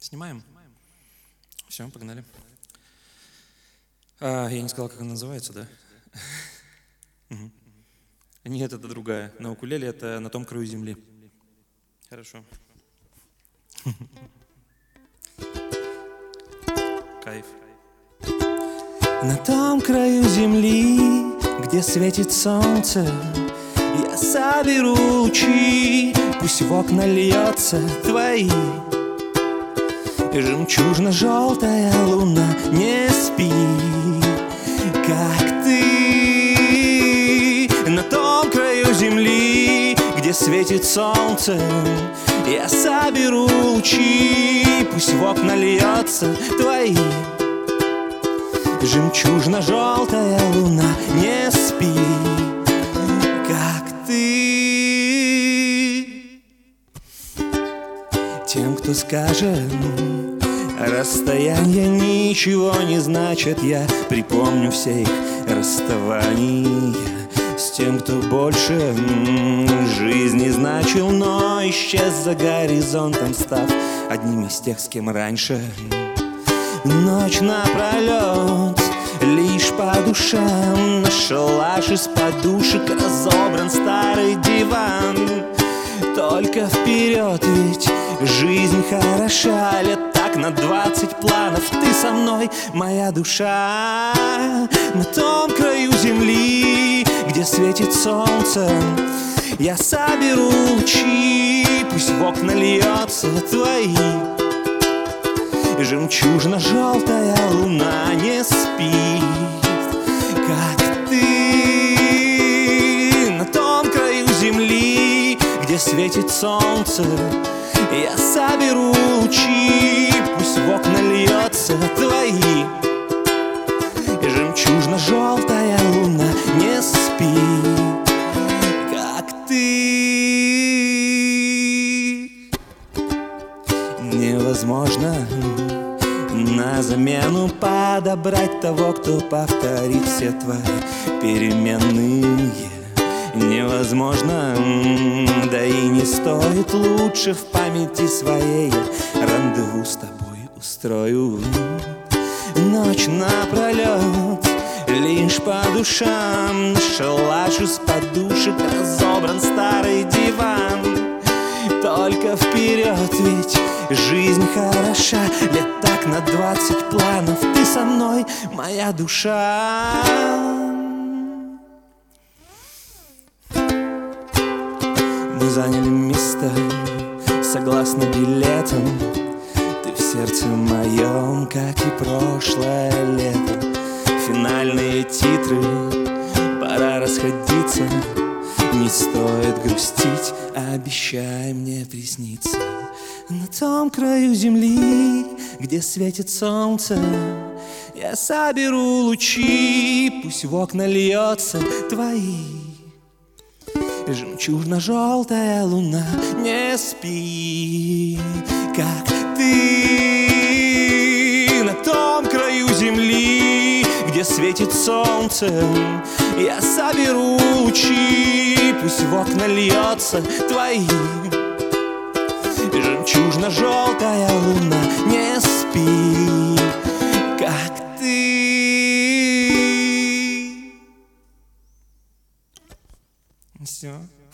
Снимаем? Все, погнали. Я не сказал, как она называется, да? Мгм. Нет, это другая. На укулеле это «На том краю земли». Хорошо. Кайф. На том краю земли, где светит солнце, я соберу лучи, пусть в окна льется твои. Жемчужно-желтая луна не спит, как ты. На том краю земли, где светит солнце, я соберу лучи, пусть в окна льется твои. Жемчужно-желтая луна не спит, как ты. Тем, кто скажет, расстояние ничего не значит, я припомню все их расставания. С тем, кто больше жизни значил, но исчез за горизонтом, став одним из тех, с кем раньше. Ночь напролет, лишь по душам, наш шалаш из подушек, разобран старый диван. Только вперед, ведь жизнь хороша, лет так на 20 планов. Ты со мной, моя душа. На том краю земли, где светит солнце, я соберу лучи, пусть в окна льется твои. Жемчужно-желтая луна не спит, как ты. На том краю земли, где светит солнце, я соберу лучи, пусть в окна льется твои. Жемчужно-желтая луна не спит, как ты. Невозможно на замену подобрать того, кто повторит все твои переменные. Невозможно, да и не стоит, лучше в памяти своей рандеву с тобой устрою. Ночь напролет, лишь по душам, шалаш из подушек, разобран старый диван. Только вперед, ведь жизнь хороша, лет так на 20 планов. Ты со мной, моя душа. Мы заняли место согласно билетам. Ты в сердце моем, как и прошлое лето. Финальные титры, пора расходиться. Не стоит грустить, обещай мне присниться. На том краю земли, где светит солнце, я соберу лучи, пусть в окна льется твои. Жемчужно-желтая луна не спит, как ты. На том краю земли, где светит солнце, я соберу лучи, пусть в окна льется твои. Жемчужно-желтая луна не спит, как ты. Все.